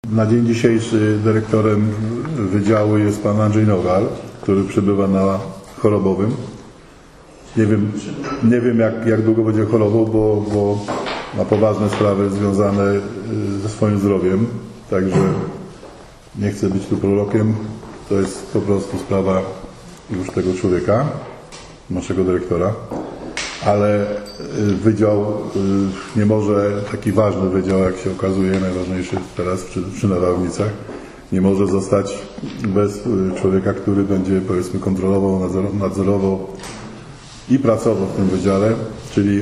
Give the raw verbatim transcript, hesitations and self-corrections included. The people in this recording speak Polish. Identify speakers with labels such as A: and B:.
A: Na dzień dzisiejszy dyrektorem wydziału jest pan Andrzej Nowal, który przebywa na chorobowym. Nie wiem, nie wiem jak, jak długo będzie chorował, bo, bo ma poważne sprawy związane ze swoim zdrowiem. Także nie chcę być tu prorokiem. To jest po prostu sprawa już tego człowieka, naszego dyrektora. Ale wydział nie może, taki ważny wydział, jak się okazuje, najważniejszy teraz przy, przy nadawnicach, nie może zostać bez człowieka, który będzie, powiedzmy, kontrolował, nadzorował i pracował w tym wydziale, czyli